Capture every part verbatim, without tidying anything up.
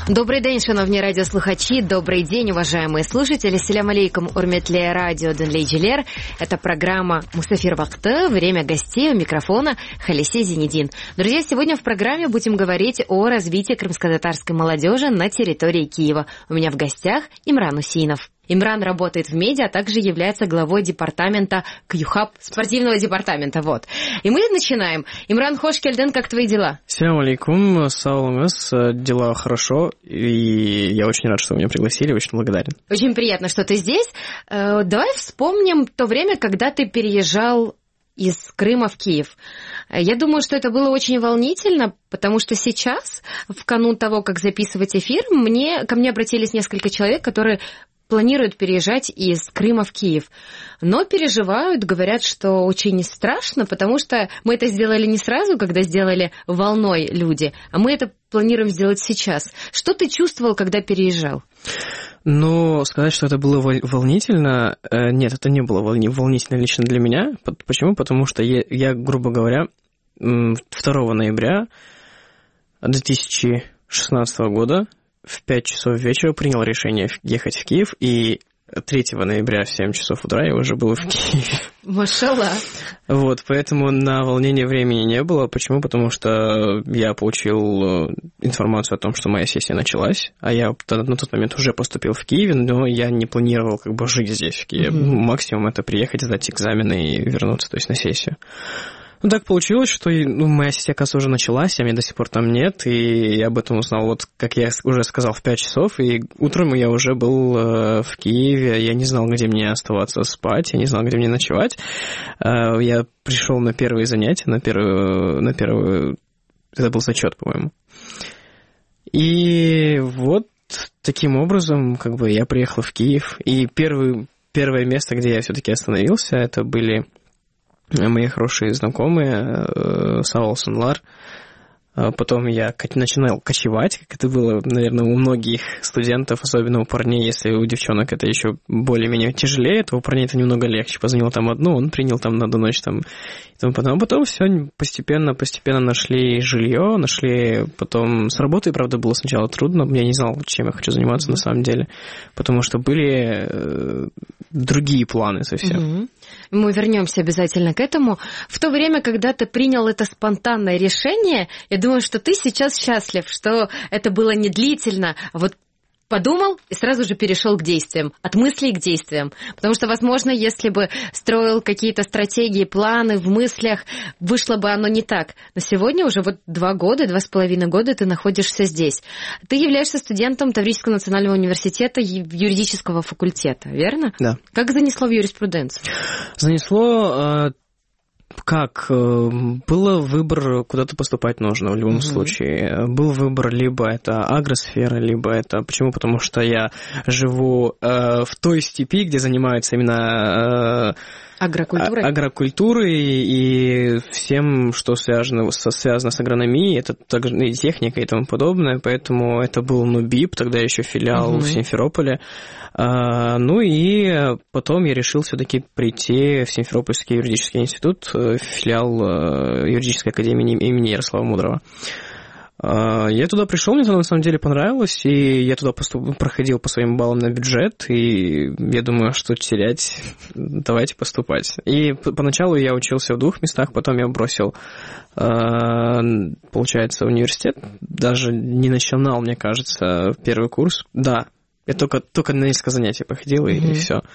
Добрий день, шановні радиослухачи, добрый день, уважаемые слушатели. Селям алейкум, урметле радио Дунлей-Джилер. Это программа Мусафир Вакты, время гостей, у микрофона Халисе Зинедин. Друзья, сегодня в программе будем говорить о развитии крымско-татарской молодежи на территории Киева. У меня в гостях Имран Усейнов. Имран работает в медиа, а также является главой департамента Кьюхаб, спортивного департамента, вот. И мы начинаем. Имран, хош келден, как твои дела? Салам алейкум, саламас, дела хорошо, и я очень рад, что вы меня пригласили, очень благодарен. Очень приятно, что ты здесь. Давай вспомним то время, когда ты переезжал из Крыма в Киев. Я думаю, что это было очень волнительно, потому что сейчас, в канун того, как записывать эфир, мне, ко мне обратились несколько человек, которые планируют переезжать из Крыма в Киев. Но переживают, говорят, что очень страшно, потому что мы это сделали не сразу, когда сделали волной люди, а мы это планируем сделать сейчас. Что ты чувствовал, когда переезжал? Ну, сказать, что это было волнительно, нет, это не было волнительно лично для меня. Почему? Потому что я, я грубо говоря, второго ноября две тысячи шестнадцатого года в пять часов вечера принял решение ехать в Киев, и третьего ноября в семь часов утра я уже был в Киеве. Машалла. Вот, поэтому на волнение времени не было. Почему? Потому что я получил информацию о том, что моя сессия началась, а я на тот момент уже поступил в Киеве, но я не планировал как бы жить здесь, в Киеве. Mm-hmm. Максимум это приехать, сдать экзамены и вернуться, то есть на сессию. Ну, так получилось, что ну, моя сессия, оказывается, уже началась, а меня до сих пор там нет, и я об этом узнал, вот, как я уже сказал, в пять часов, и утром я уже был э, в Киеве, я не знал, где мне оставаться спать, я не знал, где мне ночевать. Э, я пришел на первые занятия, на первую, на первую, это был зачет, по-моему. И вот таким образом, как бы, я приехал в Киев, и первый, первое место, где я все-таки остановился, это были мои хорошие знакомые, Саул Санлар. Потом я начинал кочевать, как это было, наверное, у многих студентов, особенно у парней. Если у девчонок это еще более-менее тяжелее, то у парней это немного легче. Позвонил там одну, он принял там на одну ночь. Там, и тому потом. А потом все постепенно-постепенно нашли жилье, нашли потом... С работой, правда, было сначала трудно. Я не знал, чем я хочу заниматься на самом деле, потому что были э, другие планы совсем. Mm-hmm. Мы вернемся обязательно к этому. В то время, когда ты принял это спонтанное решение, я думаю, что ты сейчас счастлив, что это было не длительно, а вот подумал и сразу же перешел к действиям, от мыслей к действиям. Потому что, возможно, если бы строил какие-то стратегии, планы в мыслях, вышло бы оно не так. Но сегодня уже вот два года, два с половиной года ты находишься здесь. Ты являешься студентом Таврического национального университета юридического факультета, верно? Да. Как занесло в юриспруденцию? Занесло... Как? Был выбор, куда-то поступать нужно в любом mm-hmm. случае. Был выбор, либо это агросфера, либо это... Почему? Потому что я живу э, в той степи, где занимаются именно... Э, Агрокультурой? Агрокультурой и всем, что связано, со, связано с агрономией, это также и техника и тому подобное, поэтому это был НУБИП, тогда еще филиал mm-hmm. в Симферополе. А, ну и потом я решил все-таки прийти в Симферопольский юридический институт, филиал юридической академии имени Ярослава Мудрого. Я туда пришел, мне туда на самом деле понравилось, и я туда поступ... проходил по своим баллам на бюджет, и я думаю, что терять, давайте поступать. И поначалу я учился в двух местах, потом я бросил, получается, университет, даже не начинал, мне кажется, первый курс. Да, я только, только на несколько занятий походил, и, mm-hmm. и все.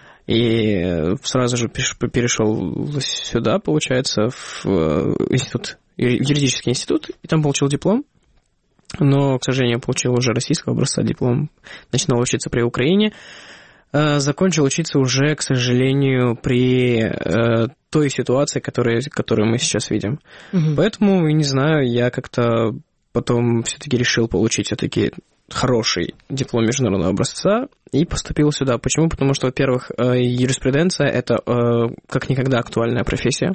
И сразу же перешел сюда, получается, в институт, юридический институт, и там получил диплом, но, к сожалению, получил уже российского образца диплом, начинал учиться при Украине, закончил учиться уже, к сожалению, при той ситуации, которую, которую мы сейчас видим. Угу. Поэтому, не знаю, я как-то потом все-таки решил получить все-таки хороший диплом международного образца и поступил сюда. Почему? Потому что, во-первых, юриспруденция – это как никогда актуальная профессия.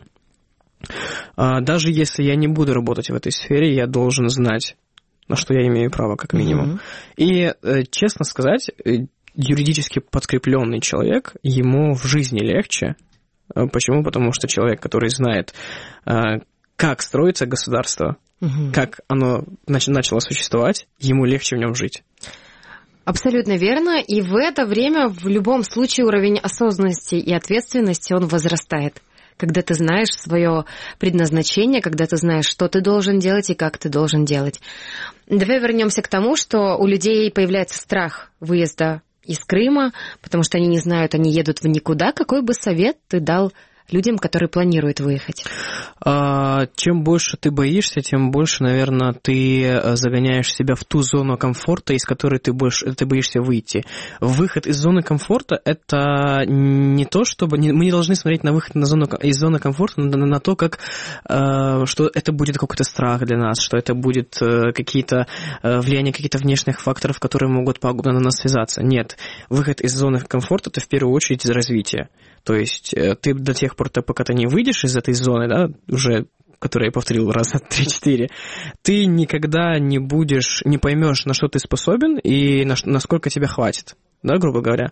Даже если я не буду работать в этой сфере, я должен знать, на что я имею право, как минимум. Mm-hmm. И, честно сказать, юридически подкрепленный человек, ему в жизни легче. Почему? Потому что человек, который знает, как строится государство, угу. как оно нач- начало существовать, ему легче в нем жить. Абсолютно верно. И в это время в любом случае уровень осознанности и ответственности, он возрастает. Когда ты знаешь свое предназначение, когда ты знаешь, что ты должен делать и как ты должен делать. Давай вернемся к тому, что у людей появляется страх выезда из Крыма, потому что они не знают, они едут в никуда. Какой бы совет ты дал людям, которые планируют выехать? А, чем больше ты боишься, тем больше, наверное, ты загоняешь себя в ту зону комфорта, из которой ты, больше, ты боишься выйти. Выход из зоны комфорта – это не то, чтобы... Мы не должны смотреть на выход на зону, из зоны комфорта, на, на то, как, что это будет какой-то страх для нас, что это будет какие-то влияние каких-то внешних факторов, которые могут пагубно на нас связаться. Нет. Выход из зоны комфорта – это в первую очередь развитие. То есть ты до тех пор, пока ты не выйдешь из этой зоны, да, уже, которую я повторил раза три-четыре, ты никогда не будешь, не поймешь, на что ты способен и на, насколько тебя хватит, да, грубо говоря.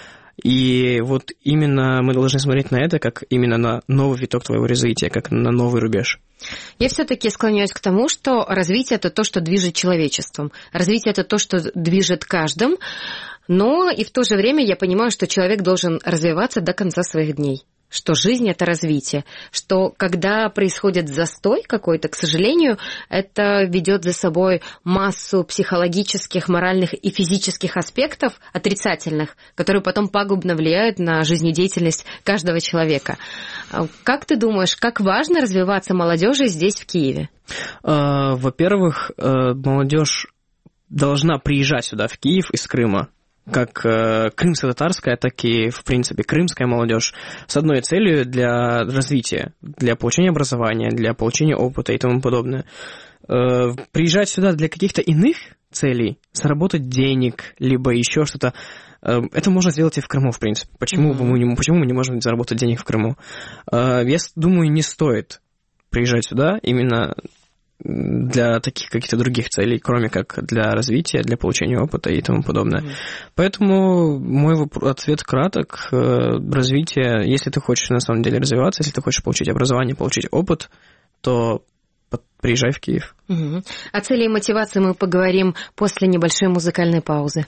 И вот именно мы должны смотреть на это как именно на новый виток твоего развития, как на новый рубеж. Я все-таки склоняюсь к тому, что развитие – это то, что движет человечеством. Развитие – это то, что движет каждым. Но и в то же время я понимаю, что человек должен развиваться до конца своих дней. Что жизнь – это развитие. Что когда происходит застой какой-то, к сожалению, это ведет за собой массу психологических, моральных и физических аспектов отрицательных, которые потом пагубно влияют на жизнедеятельность каждого человека. Как ты думаешь, как важно развиваться молодежи здесь, в Киеве? Во-первых, молодежь должна приезжать сюда, в Киев, из Крыма. Как э, крымско-татарская, так и, в принципе, крымская молодежь с одной целью для развития, для получения образования, для получения опыта и тому подобное. Э, приезжать сюда для каких-то иных целей, заработать денег, либо еще что-то, э, это можно сделать и в Крыму, в принципе. Почему, mm-hmm. мы, не, почему мы не можем заработать денег в Крыму? Э, я думаю, не стоит приезжать сюда именно для таких каких-то других целей, кроме как для развития, для получения опыта и тому подобное. Mm-hmm. Поэтому мой ответ краток. Развитие, если ты хочешь на самом деле развиваться, если ты хочешь получить образование, получить опыт, то приезжай в Киев. Mm-hmm. О цели и мотивации мы поговорим после небольшой музыкальной паузы.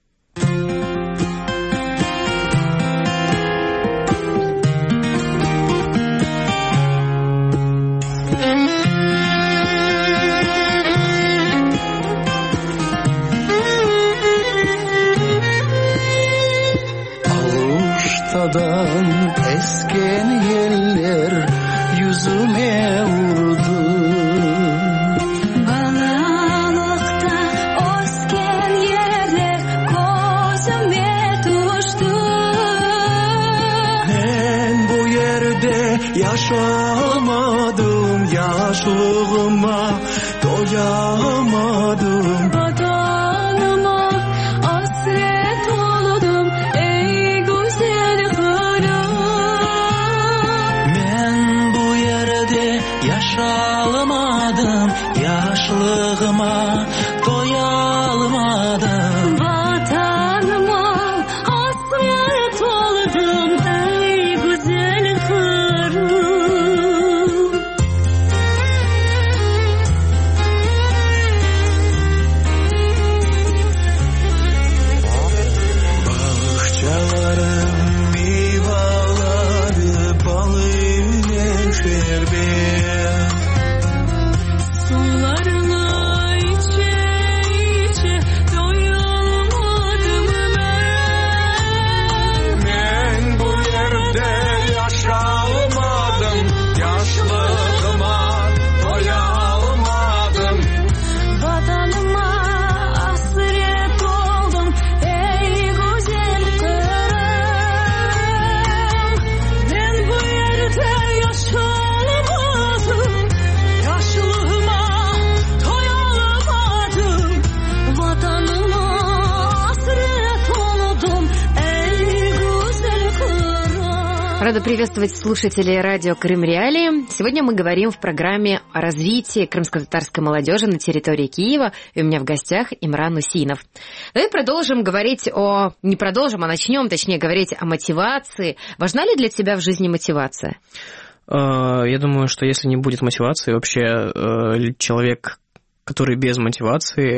Esken yeller yüzüme vurdu. Balalıkta osken yerler gözüme düştü. Ben bu yerde yaşamadım, yaşlığıma doyamadım. Vatanıma hasret oldum. Yaşalmadım, yaşlığıma doyalmadım. Vatanıma hasret oldum, ey güzel Kırım. Bahçelerim, meyveleri, balı şerbet. Sularına içe içe doyamadım ben. Ben bu yerde yaşamadım, yaşlığıma doyamadım. Vatanıma hasret oldum, ey güzel Kırım. Ben bu yerde yaşamadım, yaşlığıma doyamadım. Vatanıma hasret oldum, ey güzel Kırım. Рада приветствовать слушателей радио «Крым Реалии». Сегодня мы говорим в программе о развитии крымско-татарской молодежи на территории Киева. И у меня в гостях Имран Усинов. Давай продолжим говорить о... Не продолжим, а начнем, точнее, говорить о мотивации. Важна ли для тебя в жизни мотивация? Я думаю, что если не будет мотивации, вообще человек, который без мотивации,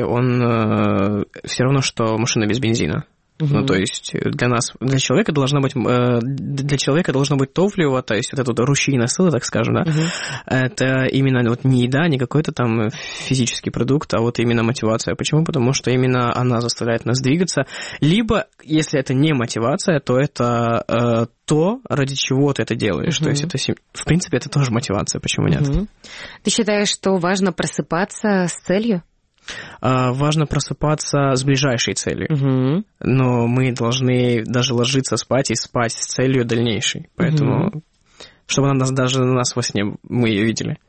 он все равно, что машина без бензина. Uh-huh. Ну, то есть для нас, для человека должно быть, для человека должно быть топливо, то есть вот эта вот ручьина сила, так скажем, да, uh-huh. это именно вот не еда, не какой-то там физический продукт, а вот именно мотивация. Почему? Потому что именно она заставляет нас двигаться. Либо, если это не мотивация, то это э, то, ради чего ты это делаешь. Uh-huh. То есть это, в принципе, это тоже мотивация. Почему нет? Uh-huh. Ты считаешь, что важно просыпаться с целью? Важно просыпаться с ближайшей целью, угу. но мы должны даже ложиться спать и спать с целью дальнейшей, поэтому, угу. чтобы она даже на нас во сне мы ее видели.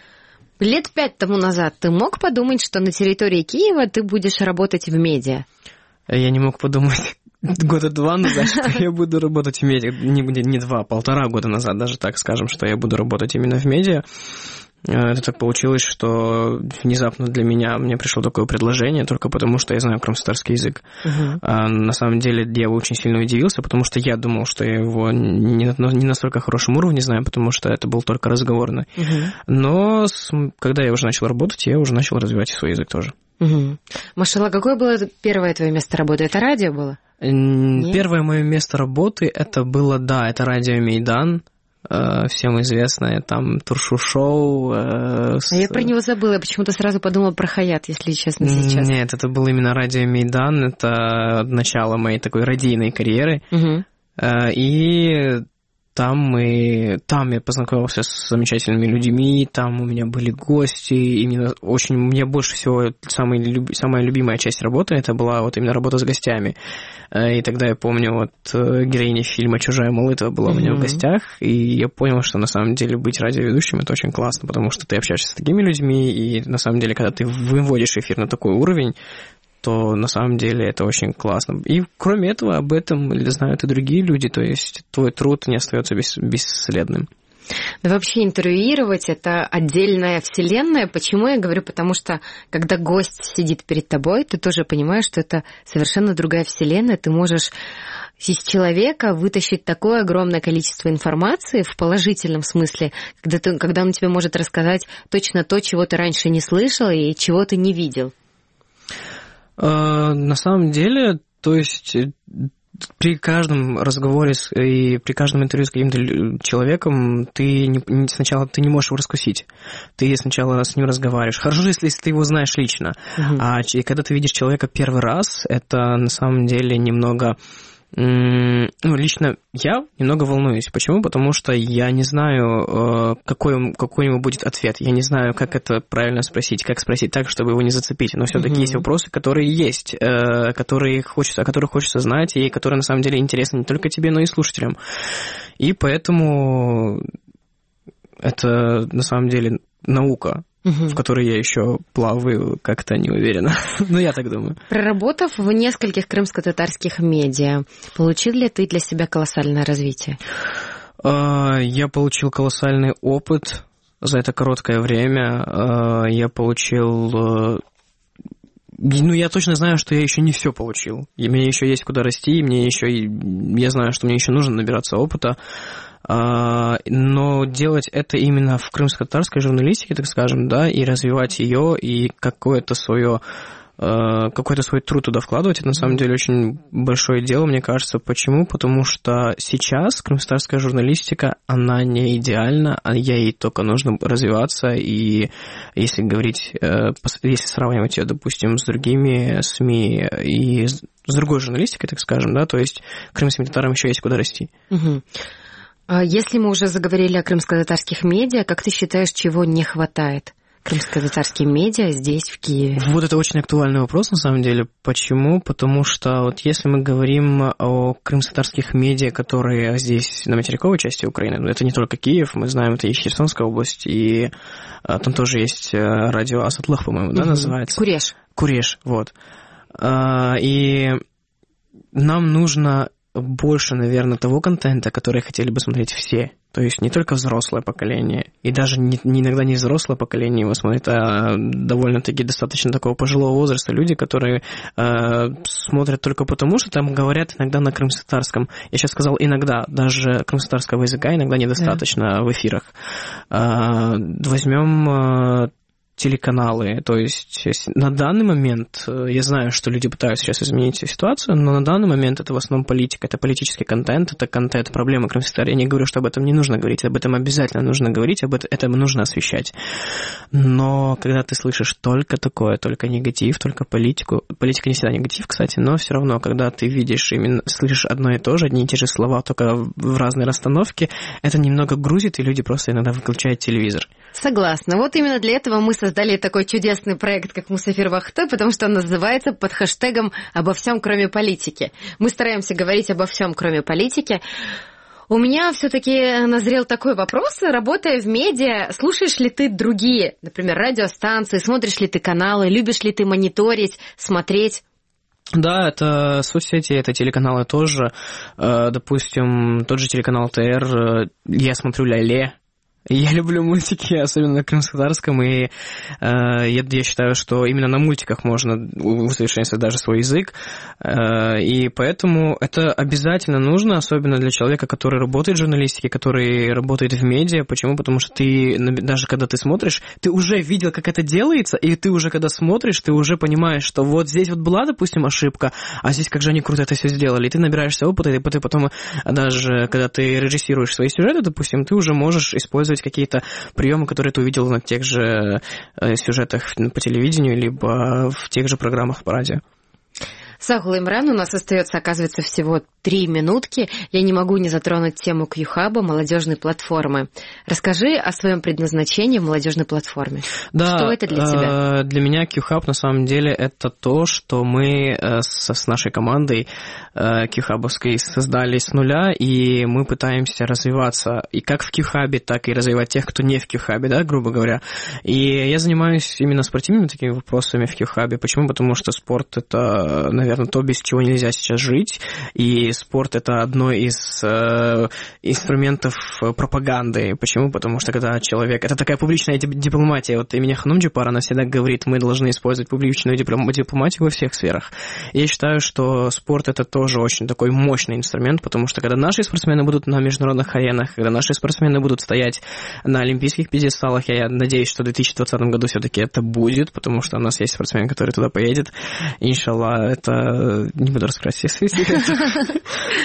Лет пять тому назад ты мог подумать, что на территории Киева ты будешь работать в медиа? Я не мог подумать года два назад, что я буду работать в медиа, не, не два, полтора года назад даже так скажем, что я буду работать именно в медиа. Это так получилось, что внезапно для меня мне пришло такое предложение только потому, что я знаю крымстатарский язык. Uh-huh. А на самом деле я очень сильно удивился, потому что я думал, что я его не на, не настолько хорошем уровне знаю, потому что это был только разговорный. Uh-huh. Но с, когда я уже начал работать, я уже начал развивать свой язык тоже. Uh-huh. Машалла, какое было первое твое место работы? Это радио было? Нет? Первое мое место работы, это было, да, это радио Мейдан. Всем известное, там, Туршу-шоу. Э, с... А я про него забыла, я почему-то сразу подумала про Хаят, если честно, сейчас. Нет, это был именно радио Мейдан, это начало моей такой радийной карьеры. Угу. Э, и там мы, там я познакомился с замечательными людьми, там у меня были гости, именно очень, мне больше всего самая, люб, самая любимая часть работы, это была вот именно работа с гостями. И тогда я помню, вот героиня фильма «Чужая молитва» была mm-hmm. у меня в гостях, и я понял, что на самом деле быть радиоведущим — это очень классно, потому что ты общаешься с такими людьми, и на самом деле, когда ты выводишь эфир на такой уровень, то на самом деле это очень классно. И кроме этого, об этом знают и другие люди, то есть твой труд не остается бес, бесследным. Да вообще интервьюировать — это отдельная вселенная. Почему я говорю? Потому что когда гость сидит перед тобой, ты тоже понимаешь, что это совершенно другая вселенная. Ты можешь из человека вытащить такое огромное количество информации в положительном смысле, когда, ты, когда он тебе может рассказать точно то, чего ты раньше не слышал и чего ты не видел. На самом деле, то есть при каждом разговоре с, и при каждом интервью с каким-то человеком ты не, сначала ты не можешь его раскусить. Ты сначала с ним разговариваешь. Хорошо, если, если ты его знаешь лично. Uh-huh. А и когда ты видишь человека первый раз, это на самом деле немного... Ну, лично я немного волнуюсь. Почему? Потому что я не знаю, какой, какой у него будет ответ. Я не знаю, как это правильно спросить, как спросить так, чтобы его не зацепить. Но все-таки mm-hmm. есть вопросы, которые есть, которые хочется, о которых хочется знать, и которые на самом деле интересны не только тебе, но и слушателям. И поэтому это на самом деле наука, угу. в которой я еще плаваю, как-то не уверена. Но я так думаю. Проработав в нескольких крымско-татарских медиа, получил ли ты для себя колоссальное развитие? Я получил колоссальный опыт за это короткое время. Я получил... Ну, я точно знаю, что я еще не все получил. И мне еще есть куда расти, и мне еще... Я знаю, что мне еще нужно набираться опыта. Но делать это именно в крымско-татарской журналистике, так скажем, да, и развивать ее, и какое-то свое, какой-то свой труд туда вкладывать, это на самом деле очень большое дело, мне кажется. Почему? Потому что сейчас крымско-татарская журналистика, она не идеальна, а ей только нужно развиваться, и если говорить, если сравнивать ее, допустим, с другими СМИ и с другой журналистикой, так скажем, да, то есть крымским татарам еще есть куда расти. Угу. Если мы уже заговорили о крымско-татарских медиа, как ты считаешь, чего не хватает крымско-татарским медиа здесь, в Киеве? Вот это очень актуальный вопрос, на самом деле. Почему? Потому что вот если мы говорим о крымско-татарских медиа, которые здесь, на материковой части Украины, это не только Киев, мы знаем, это и Херсонская область, и а, там тоже есть радио Асатлых, по-моему, да, угу. называется? Куреш. Куреш, вот. А, и нам нужно... больше, наверное, того контента, который хотели бы смотреть все. То есть не только взрослое поколение, и даже не, не иногда не взрослое поколение его смотрит, а довольно-таки достаточно такого пожилого возраста люди, которые э, смотрят только потому, что там говорят иногда на крымско-татарском. Я сейчас сказал иногда, даже крымско-татарского языка иногда недостаточно, да, в эфирах. Э, возьмем... Э, телеканалы, то есть на данный момент, я знаю, что люди пытаются сейчас изменить ситуацию, но на данный момент это в основном политика, это политический контент, это контент, проблемы Крымско-Татарии. Я не говорю, что об этом не нужно говорить, об этом обязательно нужно говорить, об этом, этом нужно освещать. Но когда ты слышишь только такое, только негатив, только политику, политика не всегда негатив, кстати, но все равно, когда ты видишь, именно слышишь одно и то же, одни и те же слова, только в разной расстановке, это немного грузит, и люди просто иногда выключают телевизор. Согласна. Вот именно для этого мы создали такой чудесный проект, как Мусафир Вахты, потому что он называется под хэштегом «Обо всем, кроме политики». Мы стараемся говорить обо всем, кроме политики. У меня все-таки назрел такой вопрос. Работая в медиа, слушаешь ли ты другие, например, радиостанции, смотришь ли ты каналы, любишь ли ты мониторить, смотреть? Да, это соцсети, это телеканалы тоже. Допустим, тот же телеканал ТР, я смотрю «Ля-Ле». Я люблю мультики, особенно на крымско-татарском, и э, я, я считаю, что именно на мультиках можно усовершенствовать даже свой язык, э, и поэтому это обязательно нужно, особенно для человека, который работает в журналистике, который работает в медиа. Почему? Потому что ты, даже когда ты смотришь, ты уже видел, как это делается, и ты уже, когда смотришь, ты уже понимаешь, что вот здесь вот была, допустим, ошибка, а здесь как же они круто это все сделали, и ты набираешься опыта, и ты потом, даже когда ты режиссируешь свои сюжеты, допустим, ты уже можешь использовать какие-то приемы, которые ты увидел на тех же сюжетах по телевидению, либо в тех же программах по радио. Сагул Имран, у нас остается, оказывается, всего три минутки. Я не могу не затронуть тему Кьюхаба, молодежной платформы. Расскажи о своем предназначении в молодежной платформе. Да, что это для тебя? Для меня Кьюхаб на самом деле это то, что мы с, с нашей командой кьюхабовской создали с нуля, и мы пытаемся развиваться и как в Кьюхабе, так и развивать тех, кто не в Кьюхабе, да, грубо говоря. И я занимаюсь именно спортивными такими вопросами в Кьюхабе. Почему? Потому что спорт это, наверное, то, без чего нельзя сейчас жить, и спорт — это одно из э, инструментов пропаганды. Почему? Потому что когда человек... Это такая публичная дипломатия. Вот имени Ханум Джипар, она всегда говорит, мы должны использовать публичную дипломатию во всех сферах. И я считаю, что спорт — это тоже очень такой мощный инструмент, потому что когда наши спортсмены будут на международных аренах, когда наши спортсмены будут стоять на олимпийских пьедесталах, я надеюсь, что в две тысячи двадцатом году все-таки это будет, потому что у нас есть спортсмен, который туда поедет. Иншаллах, это не буду раскрывать все свои секреты.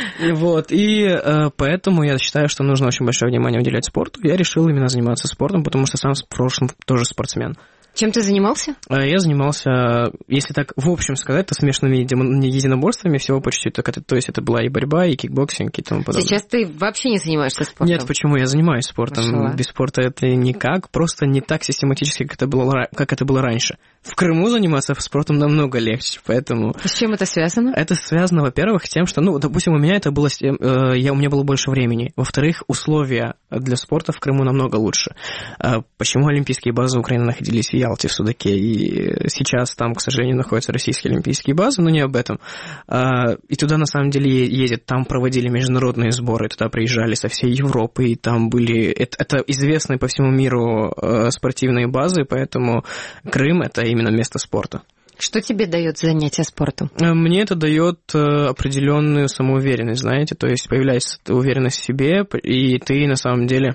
Вот, и э, поэтому я считаю, что нужно очень большое внимание уделять спорту. Я решил именно заниматься спортом, потому что сам в прошлом тоже спортсмен. Чем ты занимался? Я занимался, если так в общем сказать, то смешанными единоборствами всего почти. Так это, то есть это была и борьба, и кикбоксинг, и тому подобное. Сейчас ты вообще не занимаешься спортом? Нет, почему? Я занимаюсь спортом. Машалла. Без спорта это никак, просто не так систематически, как это было, как это было раньше. В Крыму заниматься спортом намного легче, поэтому... С чем это связано? Это связано, во-первых, с тем, что, ну, допустим, у меня это было... Э, я, у меня было больше времени. Во-вторых, условия для спорта в Крыму намного лучше. Э, почему олимпийские базы Украины находились в Ялте, в Судаке, и сейчас там, к сожалению, находятся российские олимпийские базы, но не об этом. Э, и туда, на самом деле, ездят, там проводили международные сборы, туда приезжали со всей Европы, и там были... Это, это известные по всему миру э, спортивные базы, поэтому Крым — это именно место спорта. Что тебе дает занятие спортом? Мне это дает определенную самоуверенность, знаете, то есть появляется уверенность в себе, и ты на самом деле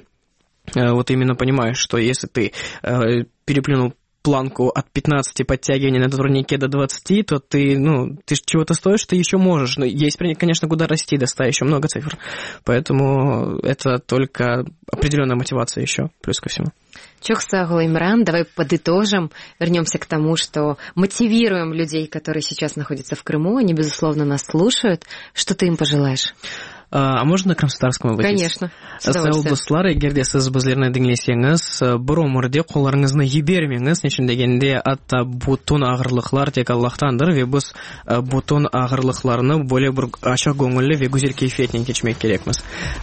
вот именно понимаешь, что если ты переплюнул планку от пятнадцати подтягиваний на турнике до двадцати, то ты, ну, ты чего-то стоишь, ты еще можешь. Но есть, конечно, куда расти, до ста еще много цифр. Поэтому это только определенная мотивация еще, плюс ко всему. Чох Сагул Имран, давай подытожим, вернемся к тому, что мотивируем людей, которые сейчас находятся в Крыму, они, безусловно, нас слушают. Что ты им пожелаешь? А можно на крымско-татарском обратиться? Конечно. Сәл достар, егерде сіз біздеріне діңлесеңіз, бір өмірде қоларыңызны ебермеңіз, нешін дегенде атта бутон ағырлықлар тек Аллахтандыр, ве біз бутон ағырлықларны более бір ашық көңілі ве гүзел кейфиетнен кечмек керекміз.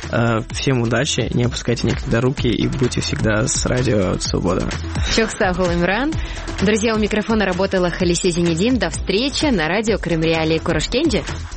Всем удачи, не опускайте никогда руки и будьте всегда с радио Свобода. Чох Сагул Имран. Друзья, у микрофона работала Халисе Зинедин. До встречи на радио Крым Реалии. Курашкенджи.